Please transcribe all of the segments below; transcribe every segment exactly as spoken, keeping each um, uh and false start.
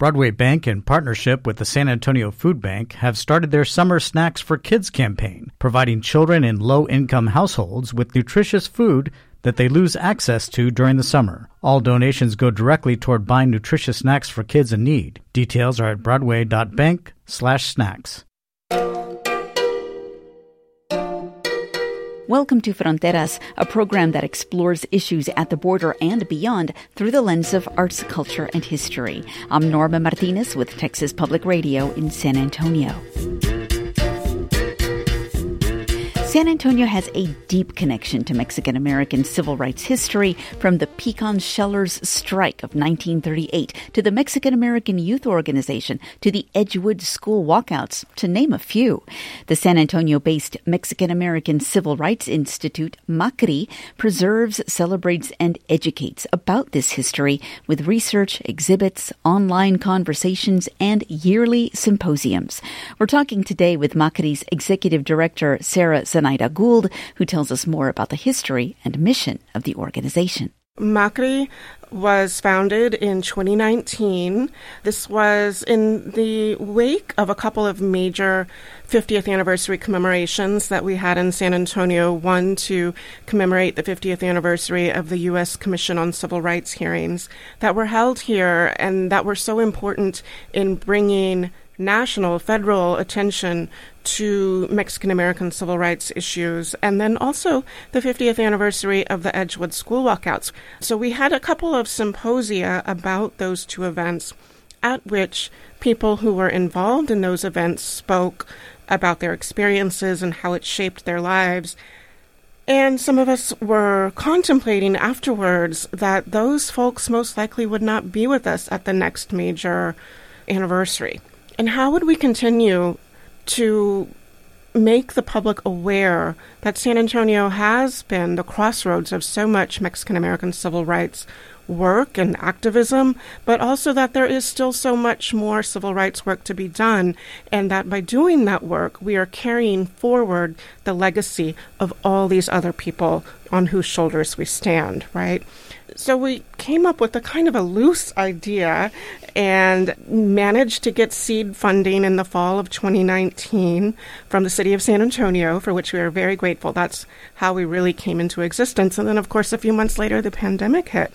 Broadway Bank, in partnership with the San Antonio Food Bank, have started their Summer Snacks for Kids campaign, providing children in low-income households with nutritious food that they lose access to during the summer. All donations go directly toward buying nutritious snacks for kids in need. Details are at broadway.bank slash snacks. Welcome to Fronteras, a program that explores issues at the border and beyond through the lens of arts, culture, and history. I'm Norma Martinez with Texas Public Radio in San Antonio. San Antonio has a deep connection to Mexican-American civil rights history, from the Pecan Shellers strike of nineteen thirty-eight to the Mexican-American Youth Organization to the Edgewood School walkouts, to name a few. The San Antonio-based Mexican-American Civil Rights Institute, MACRI, preserves, celebrates, and educates about this history with research, exhibits, online conversations, and yearly symposiums. We're talking today with MACRI's Executive Director, Sarah Zenaida Gould, who tells us more about the history and mission of the organization. MACRI was founded in twenty nineteen. This was in the wake of a couple of major fiftieth anniversary commemorations that we had in San Antonio. One to commemorate the fiftieth anniversary of the U S Commission on Civil Rights hearings that were held here and that were so important in bringing national, federal attention to Mexican-American civil rights issues, and then also the fiftieth anniversary of the Edgewood School walkouts. So we had a couple of symposia about those two events at which people who were involved in those events spoke about their experiences and how it shaped their lives. And some of us were contemplating afterwards that those folks most likely would not be with us at the next major anniversary. And how would we continue to make the public aware that San Antonio has been the crossroads of so much Mexican-American civil rights work and activism, but also that there is still so much more civil rights work to be done, and that by doing that work, we are carrying forward the legacy of all these other people on whose shoulders we stand, right? So we came up with a kind of a loose idea and managed to get seed funding in the fall of twenty nineteen from the city of San Antonio, for which we are very grateful. That's how we really came into existence. And then, of course, a few months later, the pandemic hit.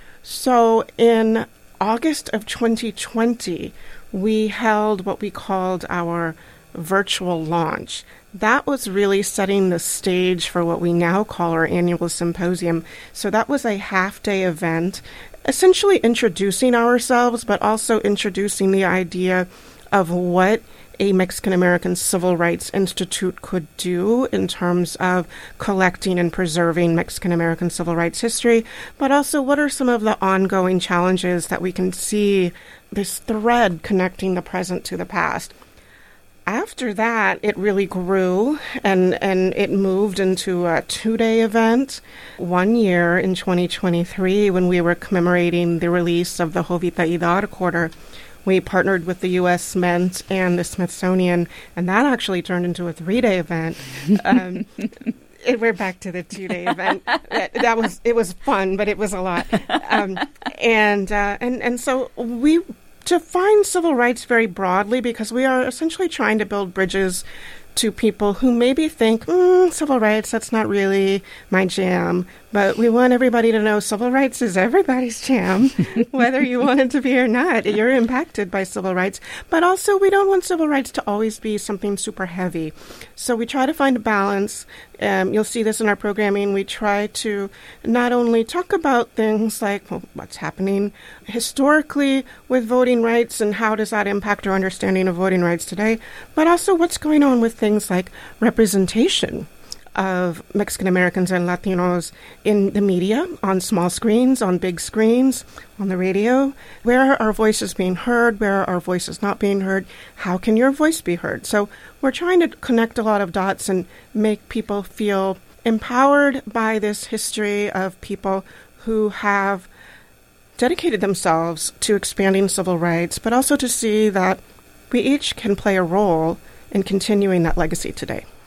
So in August of twenty twenty, we held what we called our virtual launch. That was really setting the stage for what we now call our annual symposium. So that was a half-day event, essentially introducing ourselves, but also introducing the idea of what a Mexican-American Civil Rights Institute could do in terms of collecting and preserving Mexican-American civil rights history, but also what are some of the ongoing challenges that we can see this thread connecting the present to the past. After that, it really grew, and, and it moved into a two-day event. One year in twenty twenty-three, when we were commemorating the release of the Jovita Hídar Quarter, we partnered with the U S Mint and the Smithsonian, and that actually turned into a three-day event. Um, it, we're back to the two-day event. that, that was it was fun, but it was a lot. Um, and uh, and and so we define civil rights very broadly because we are essentially trying to build bridges to people who maybe think, mm, civil rights, that's not really my jam. But we want everybody to know civil rights is everybody's jam, whether you want it to be or not. You're impacted by civil rights. But also, we don't want civil rights to always be something super heavy. So we try to find a balance. Um, you'll see this in our programming. We try to not only talk about things like well, what's happening historically with voting rights and how does that impact our understanding of voting rights today, but also what's going on with things like representation of Mexican Americans and Latinos in the media, on small screens, on big screens, on the radio. Where are our voices being heard? Where are our voices not being heard? How can your voice be heard? So we're trying to connect a lot of dots and make people feel empowered by this history of people who have dedicated themselves to expanding civil rights, but also to see that we each can play a role in continuing that legacy today.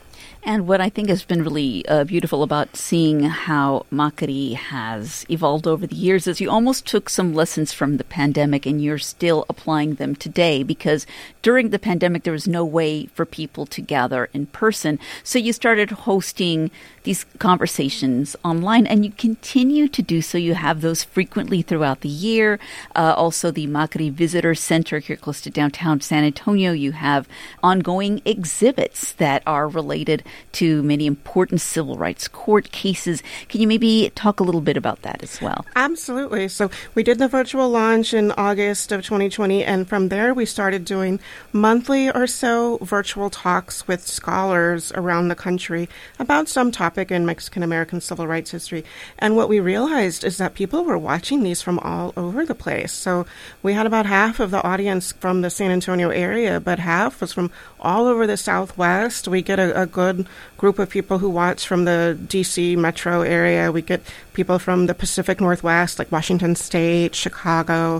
And what I think has been really uh, beautiful about seeing how Makari has evolved over the years is you almost took some lessons from the pandemic and you're still applying them today, because during the pandemic there was no way for people to gather in person. So you started hosting these conversations online, and you continue to do so. You have those frequently throughout the year. Uh, also, the Makari Visitor Center here close to downtown San Antonio, you have ongoing exhibits that are related to many important civil rights court cases. Can you maybe talk a little bit about that as well? Absolutely. So we did the virtual launch in August of twenty twenty, and from there we started doing monthly or so virtual talks with scholars around the country about some topic in Mexican-American civil rights history. And what we realized is that people were watching these from all over the place. So we had about half of the audience from the San Antonio area, but half was from all over the Southwest. We get a, a good group of people who watch from the D C metro area. We get people from the Pacific Northwest, like Washington State, Chicago.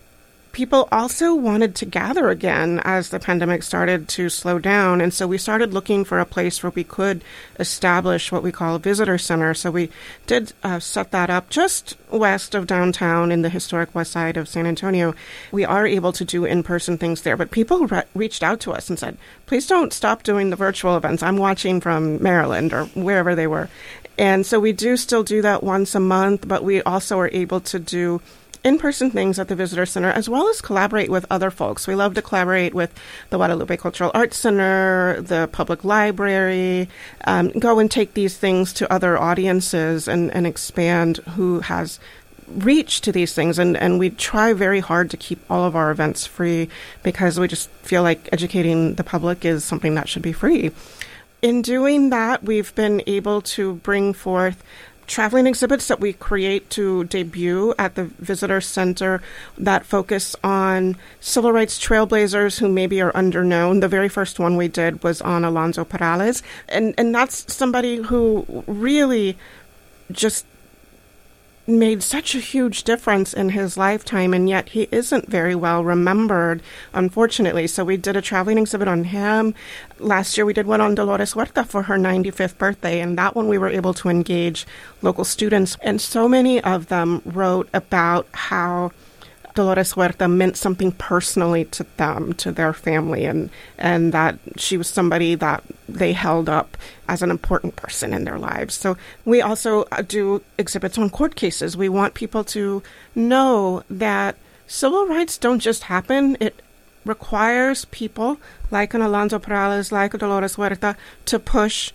People also wanted to gather again as the pandemic started to slow down. And so we started looking for a place where we could establish what we call a visitor center. So we did uh, set that up just west of downtown in the historic west side of San Antonio. We are able to do in-person things there. But people re- reached out to us and said, please don't stop doing the virtual events. I'm watching from Maryland or wherever they were. And so we do still do that once a month, but we also are able to do in-person things at the Visitor Center, as well as collaborate with other folks. We love to collaborate with the Guadalupe Cultural Arts Center, the Public Library, um, go and take these things to other audiences and, and expand who has reach to these things. And, and we try very hard to keep all of our events free because we just feel like educating the public is something that should be free. In doing that, we've been able to bring forth traveling exhibits that we create to debut at the Visitor Center that focus on civil rights trailblazers who maybe are underknown. The very first one we did was on Alonso Perales, and, and that's somebody who really just made such a huge difference in his lifetime, and yet he isn't very well remembered, unfortunately. So we did a traveling exhibit on him. Last year we did one on Dolores Huerta for her ninety-fifth birthday, and that one we were able to engage local students. And so many of them wrote about how Dolores Huerta meant something personally to them, to their family, and, and that she was somebody that they held up as an important person in their lives. So we also do exhibits on court cases. We want people to know that civil rights don't just happen. It requires people like an Alonso Perales, like a Dolores Huerta, to push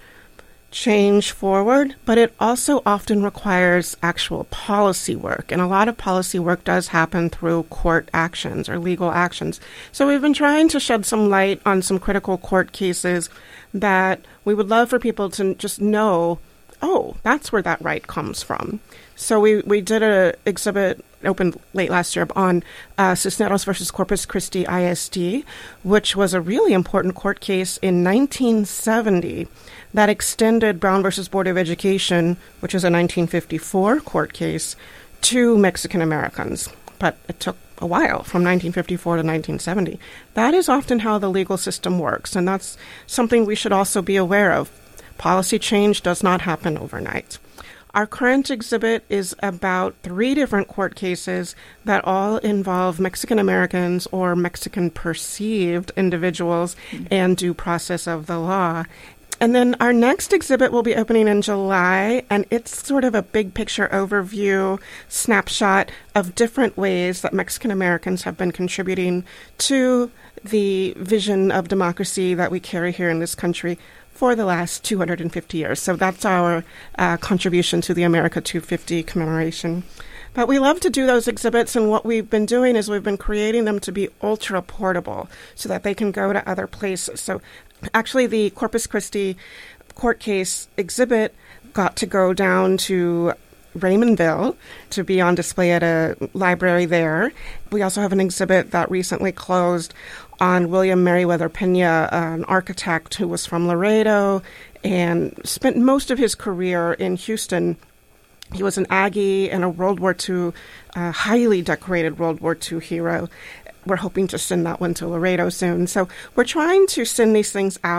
change forward, but it also often requires actual policy work. And a lot of policy work does happen through court actions or legal actions. So we've been trying to shed some light on some critical court cases that we would love for people to just know, oh, that's where that right comes from. So we, we did an exhibit, opened late last year, on uh, Cisneros versus Corpus Christi I S D, which was a really important court case in nineteen seventy that extended Brown versus Board of Education, which is a nineteen fifty-four court case, to Mexican Americans. But it took a while, from nineteen fifty-four to nineteen seventy. That is often how the legal system works, and that's something we should also be aware of. Policy change does not happen overnight. Our current exhibit is about three different court cases that all involve Mexican Americans or Mexican perceived individuals mm-hmm. and due process of the law. And then our next exhibit will be opening in July, and it's sort of a big picture overview snapshot of different ways that Mexican Americans have been contributing to the vision of democracy that we carry here in this country for the last two hundred fifty years. So that's our uh, contribution to the America two fifty commemoration. But we love to do those exhibits, and what we've been doing is we've been creating them to be ultra portable so that they can go to other places. So actually the Corpus Christi court case exhibit got to go down to Raymondville to be on display at a library there. We also have an exhibit that recently closed on William Merriweather Pena, an architect who was from Laredo and spent most of his career in Houston. He was an Aggie and a World War Two, uh, highly decorated World War Two hero. We're hoping to send that one to Laredo soon. So we're trying to send these things out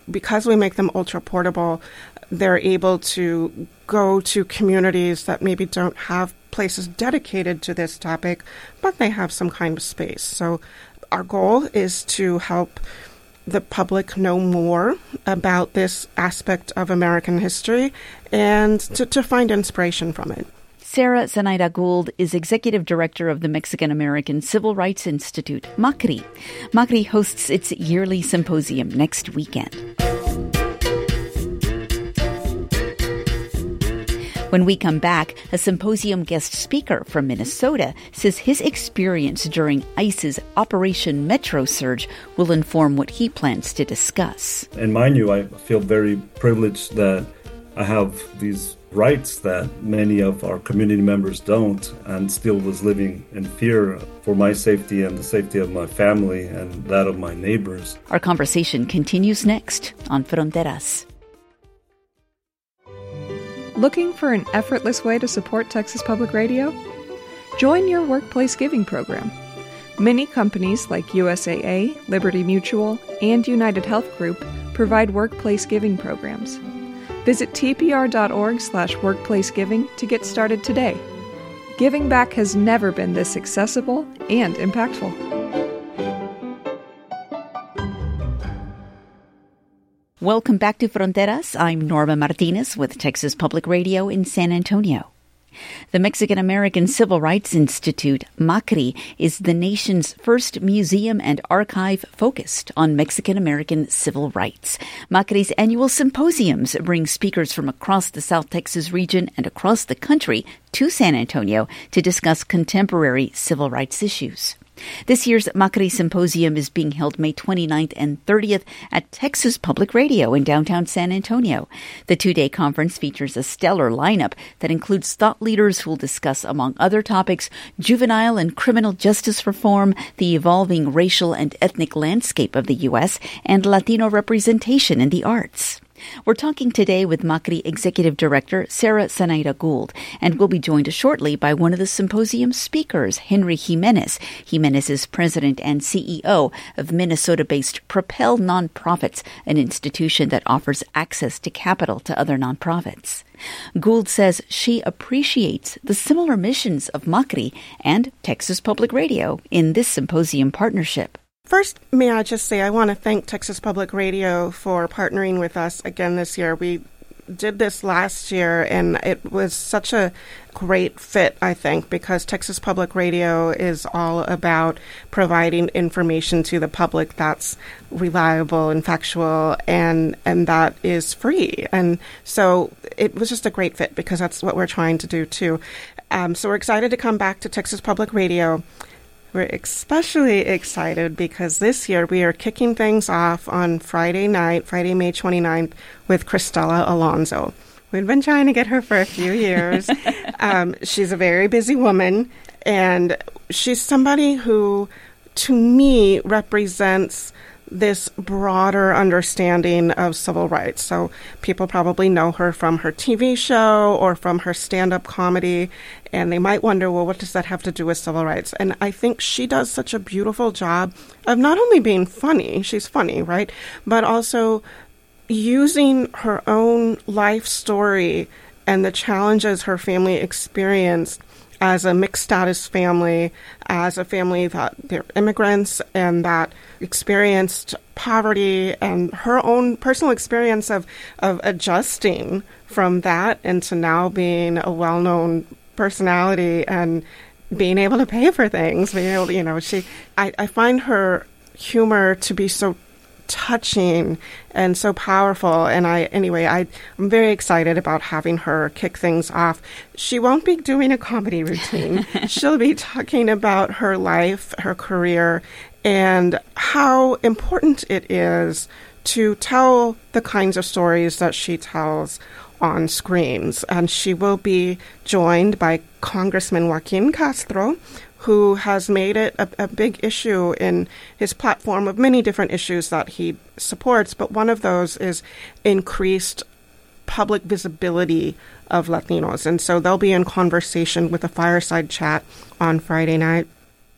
because we make them ultra portable, they're able to go to communities that maybe don't have places dedicated to this topic, but they have some kind of space. So our goal is to help the public know more about this aspect of American history and to, to find inspiration from it. Sara Zenaida Gould is Executive Director of the Mexican American Civil Rights Institute, MACRI. MACRI hosts its yearly symposium next weekend. When we come back, a symposium guest speaker from Minnesota says his experience during ICE's Operation Metro Surge will inform what he plans to discuss. And mind you, I feel very privileged that I have these rights that many of our community members don't, and still was living in fear for my safety and the safety of my family and that of my neighbors. Our conversation continues next on Fronteras. Looking for an effortless way to support Texas Public Radio? Join your workplace giving program. Many companies like U S A A, Liberty Mutual, and United Health Group provide workplace giving programs. Visit tpr.org slash workplace giving to get started today. Giving back has never been this accessible and impactful. Welcome back to Fronteras. I'm Norma Martinez with Texas Public Radio in San Antonio. The Mexican American Civil Rights Institute, MACRI, is the nation's first museum and archive focused on Mexican American civil rights. MACRI's annual symposiums bring speakers from across the South Texas region and across the country to San Antonio to discuss contemporary civil rights issues. This year's MACRI Symposium is being held May twenty-ninth and thirtieth at Texas Public Radio in downtown San Antonio. The two-day conference features a stellar lineup that includes thought leaders who will discuss, among other topics, juvenile and criminal justice reform, the evolving racial and ethnic landscape of the U S, and Latino representation in the arts. We're talking today with MACRI Executive Director Sara Zenaida Gould, and we'll be joined shortly by one of the symposium speakers, Henry Jimenez. Jimenez is president and C E O of Minnesota-based Propel Nonprofits, an institution that offers access to capital to other nonprofits. Gould says she appreciates the similar missions of MACRI and Texas Public Radio in this symposium partnership. First, may I just say I want to thank Texas Public Radio for partnering with us again this year. We did this last year, and it was such a great fit, I think, because Texas Public Radio is all about providing information to the public that's reliable and factual and, and that is free. And so it was just a great fit because that's what we're trying to do, too. Um, so we're excited to come back to Texas Public Radio. We're especially excited because this year we are kicking things off on Friday night, Friday, May twenty-ninth, with Cristela Alonzo. We've been trying to get her for a few years. um, she's a very busy woman, and she's somebody who, to me, represents this broader understanding of civil rights. So people probably know her from her T V show or from her stand-up comedy, and they might wonder, well, what does that have to do with civil rights? And I think she does such a beautiful job of not only being funny, she's funny, right, but also using her own life story and the challenges her family experienced as a mixed status family, as a family that they're immigrants and that experienced poverty, and her own personal experience of, of adjusting from that into now being a well-known personality and being able to pay for things. Being able to, you know, she, I, I find her humor to be so touching and so powerful. And I, anyway, I, I'm very excited about having her kick things off. She won't be doing a comedy routine. She'll be talking about her life, her career, and how important it is to tell the kinds of stories that she tells on screens. And she will be joined by Congressman Joaquin Castro, who has made it a, a big issue in his platform of many different issues that he supports. But one of those is increased public visibility of Latinos. And so they'll be in conversation with a fireside chat on Friday night.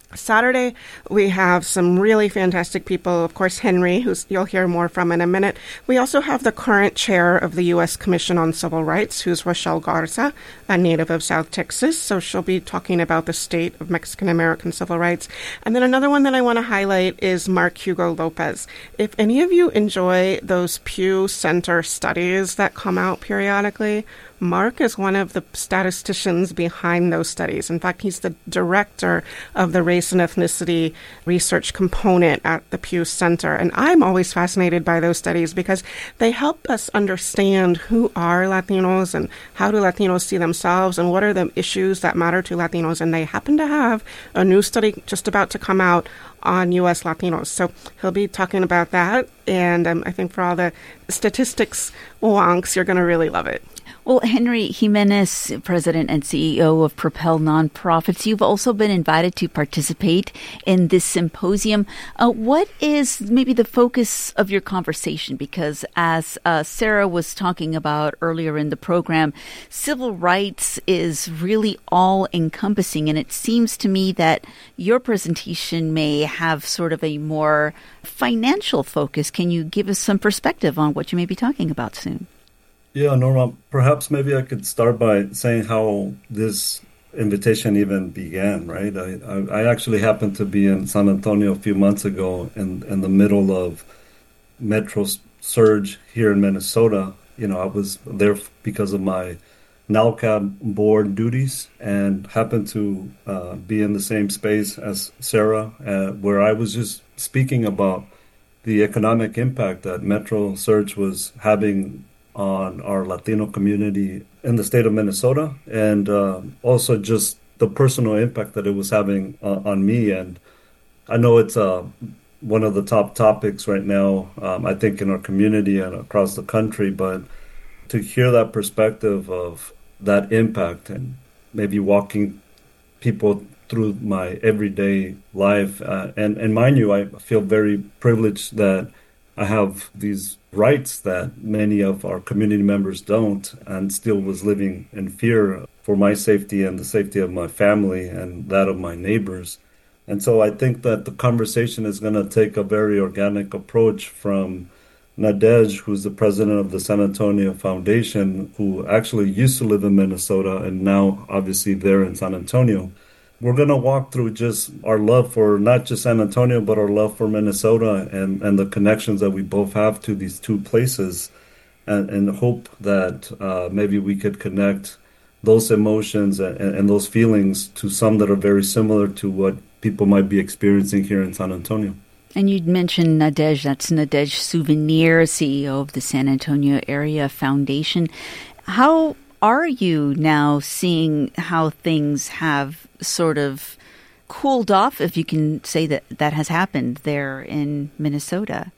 Saturday, we have some really fantastic people. Of course, Henry, who you'll hear more from in a minute. We also have the current chair of the U S Commission on Civil Rights, who's Rochelle Garza, a native of South Texas. So she'll be talking about the state of Mexican-American civil rights. And then another one that I want to highlight is Mark Hugo Lopez. If any of you enjoy those Pew Center studies that come out periodically, Mark is one of the statisticians behind those studies. In fact, he's the director of the race and ethnicity research component at the Pew Center. And I'm always fascinated by those studies because they help us understand who are Latinos and how do Latinos see themselves and what are the issues that matter to Latinos. And they happen to have a new study just about to come out on U S Latinos. So he'll be talking about that. And um, I think for all the statistics wonks, you're going to really love it. Well, Henry Jimenez, President and C E O of Propel Nonprofits, you've also been invited to participate in this symposium. Uh, what is maybe the focus of your conversation? Because as uh, Sarah was talking about earlier in the program, civil rights is really all-encompassing, and it seems to me that your presentation may have sort of a more financial focus. Can you give us some perspective on what you may be talking about soon? Yeah, Norma, perhaps maybe I could start by saying how this invitation even began, right? I, I, I actually happened to be in San Antonio a few months ago in, in the middle of Metro surge here in Minnesota. You know, I was there because of my NALCAB board duties and happened to uh, be in the same space as Sarah, uh, where I was just speaking about the economic impact that Metro surge was having on our Latino community in the state of Minnesota, and uh, also just the personal impact that it was having uh, on me. And I know it's uh, one of the top topics right now, um, I think, in our community and across the country, but to hear that perspective of that impact and maybe walking people through my everyday life. Uh, and, and mind you, I feel very privileged that I have these rights that many of our community members don't, and still was living in fear for my safety and the safety of my family and that of my neighbors. And so I think that the conversation is going to take a very organic approach from Nadej, who's the president of the San Antonio Foundation, who actually used to live in Minnesota and now obviously there in San Antonio. We're going to walk through just our love for not just San Antonio, but our love for Minnesota and, and the connections that we both have to these two places, and, and hope that uh, maybe we could connect those emotions and, and those feelings to some that are very similar to what people might be experiencing here in San Antonio. And you'd mentioned Nadej, that's Nadej Souvenir, C E O of the San Antonio Area Foundation. How are you now seeing how things have sort of cooled off, if you can say that that has happened there in Minnesota?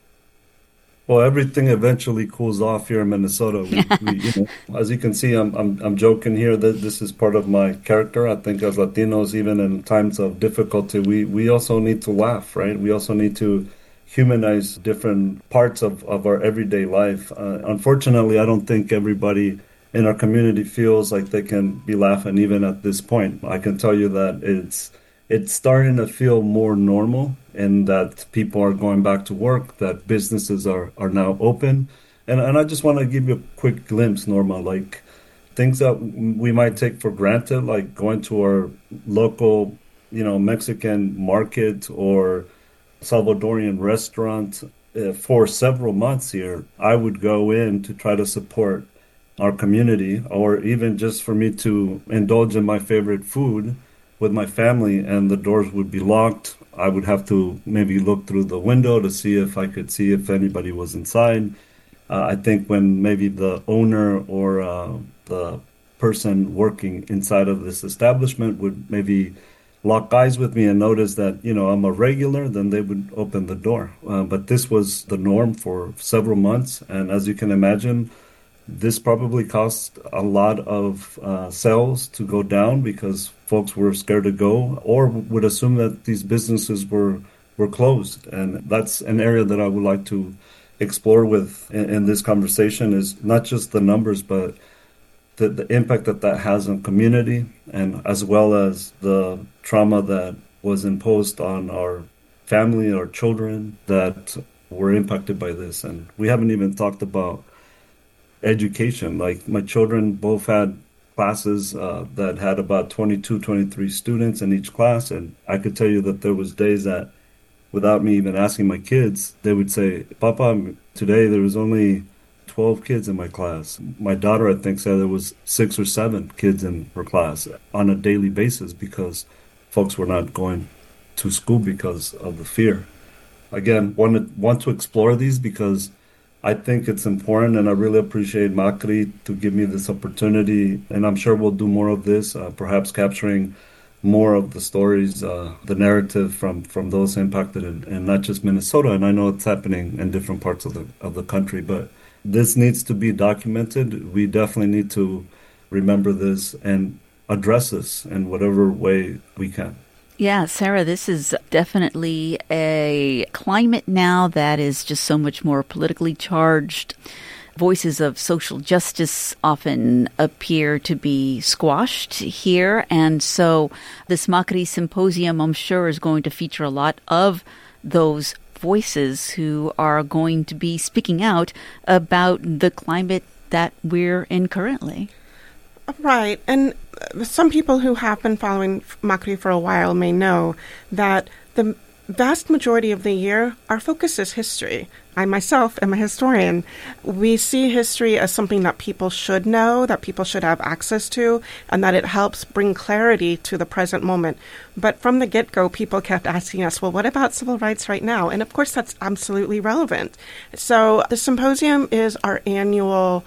Well, everything eventually cools off here in Minnesota. We, we, you know, as you can see, I'm, I'm I'm joking here that this is part of my character. I think as Latinos, even in times of difficulty, we, we also need to laugh, right? We also need to humanize different parts of, of our everyday life. Uh, unfortunately, I don't think everybody in our community feels like they can be laughing even at this point. I can tell you that it's it's starting to feel more normal, and that people are going back to work, that businesses are, are now open. And and I just want to give you a quick glimpse, Norma, like things that we might take for granted, like going to our local, you know, Mexican market or Salvadorian restaurant. Uh, for several months here, I would go in to try to support our community, or even just for me to indulge in my favorite food with my family, and the doors would be locked. I would have to maybe look through the window to see if I could see if anybody was inside. Uh, I think when maybe the owner or uh, the person working inside of this establishment would maybe lock eyes with me and notice that, you know, I'm a regular, then they would open the door. Uh, but this was the norm for several months. And as you can imagine, this probably cost a lot of uh, sales to go down because folks were scared to go, or would assume that these businesses were were closed. And that's an area that I would like to explore with in, in this conversation, is not just the numbers, but the, the impact that that has on community, and as well as the trauma that was imposed on our family, our children that were impacted by this. And we haven't even talked about education. Like my children both had classes uh, that had about twenty-two, twenty-three students in each class. And I could tell you that there was days that without me even asking my kids, they would say, Papa, today there was only twelve kids in my class. My daughter, I think, said there was six or seven kids in her class on a daily basis because folks were not going to school because of the fear. Again, want to, want to explore these because I think it's important, and I really appreciate Macri to give me this opportunity, and I'm sure we'll do more of this, uh, perhaps capturing more of the stories, uh, the narrative from, from those impacted in, in not just Minnesota, and I know it's happening in different parts of the of the country, but this needs to be documented. We definitely need to remember this and address this in whatever way we can. Yeah, Sarah, this is definitely a climate now that is just so much more politically charged. Voices of social justice often appear to be squashed here. And so this Macri Symposium, I'm sure, is going to feature a lot of those voices who are going to be speaking out about the climate that we're in currently. Right. And some people who have been following Macri for a while may know that the vast majority of the year, our focus is history. I myself am a historian. We see history as something that people should know, that people should have access to, and that it helps bring clarity to the present moment. But from the get-go, people kept asking us, well, what about civil rights right now? And of course, that's absolutely relevant. So the symposium is our annual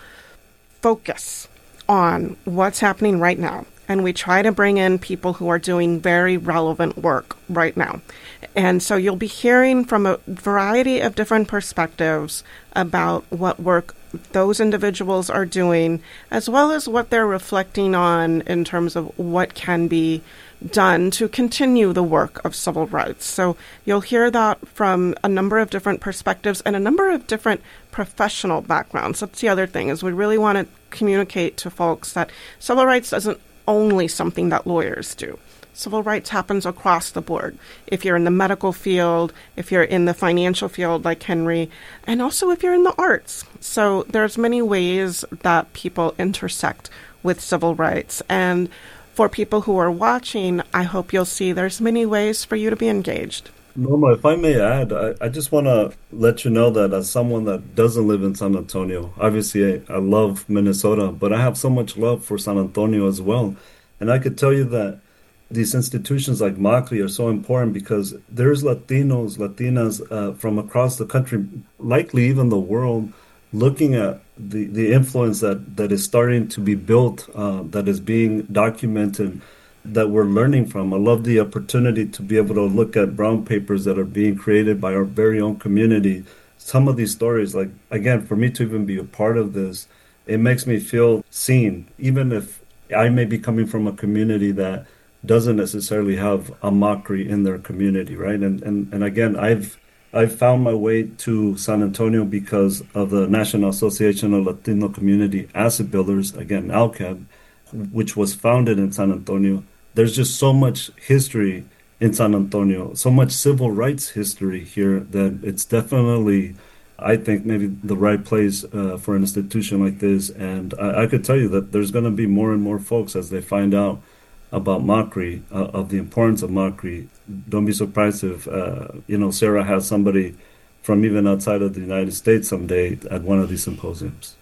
focus on what's happening right now. And we try to bring in people who are doing very relevant work right now. And so you'll be hearing from a variety of different perspectives about what work those individuals are doing, as well as what they're reflecting on in terms of what can be done to continue the work of civil rights. So you'll hear that from a number of different perspectives and a number of different professional backgrounds. That's the other thing, is we really want to communicate to folks that civil rights isn't only something that lawyers do. Civil rights happens across the board. If you're in the medical field, if you're in the financial field like Henry, and also if you're in the arts. So there's many ways that people intersect with civil rights. And for people who are watching, I hope you'll see there's many ways for you to be engaged. Norma, if I may add, I, I just want to let you know that as someone that doesn't live in San Antonio, obviously I, I love Minnesota, but I have so much love for San Antonio as well. And I could tell you that these institutions like Macri are so important because there's Latinos, Latinas uh, from across the country, likely even the world, looking at the, the influence that, that is starting to be built, uh, that is being documented, that we're learning from. I love the opportunity to be able to look at brown papers that are being created by our very own community. Some of these stories, like, again, for me to even be a part of this, it makes me feel seen, even if I may be coming from a community that doesn't necessarily have a Macri in their community, right? And and, and again, I've I've found my way to San Antonio because of the National Association of Latino Community Asset Builders, again, NALCAB, which was founded in San Antonio. There's just so much history in San Antonio, so much civil rights history here that it's definitely, I think, maybe the right place uh, for an institution like this. And I, I could tell you that there's going to be more and more folks as they find out about Macri, uh, of the importance of Macri. Don't be surprised if, uh, you know, Sarah has somebody from even outside of the United States someday at one of these symposiums.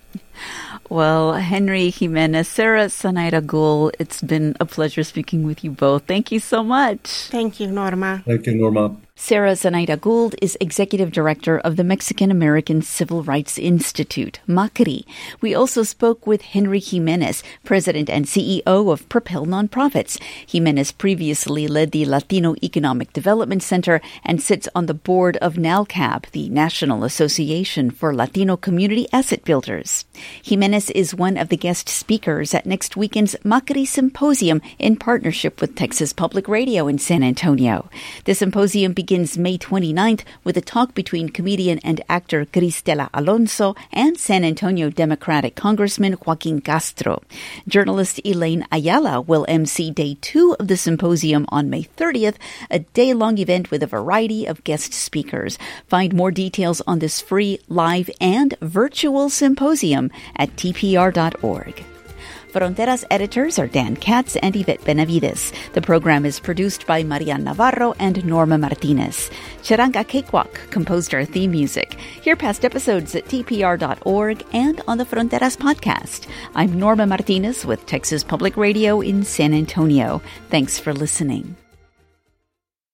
Well, Henry Jimenez, Sarah Zenaida Gould, it's been a pleasure speaking with you both. Thank you so much. Thank you, Norma. Thank you, Norma. Sarah Zenaida Gould is Executive Director of the Mexican American Civil Rights Institute, Macri. We also spoke with Henry Jimenez, President and C E O of Propel Nonprofits. Jimenez previously led the Latino Economic Development Center and sits on the board of NALCAB, the National Association for Latino Community Asset Builders. Jimenez is one of the guest speakers at next weekend's Macri Symposium in partnership with Texas Public Radio in San Antonio. The symposium begins begins May twenty-ninth with a talk between comedian and actor Cristela Alonso and San Antonio Democratic Congressman Joaquin Castro. Journalist Elaine Ayala will emcee day two of the symposium on May thirtieth, a day-long event with a variety of guest speakers. Find more details on this free, live, and virtual symposium at T P R dot org. Fronteras editors are Dan Katz and Yvette Benavides. The program is produced by Marian Navarro and Norma Martinez. Charanga Cakewalk composed our theme music. Hear past episodes at T P R dot org and on the Fronteras podcast. I'm Norma Martinez with Texas Public Radio in San Antonio. Thanks for listening.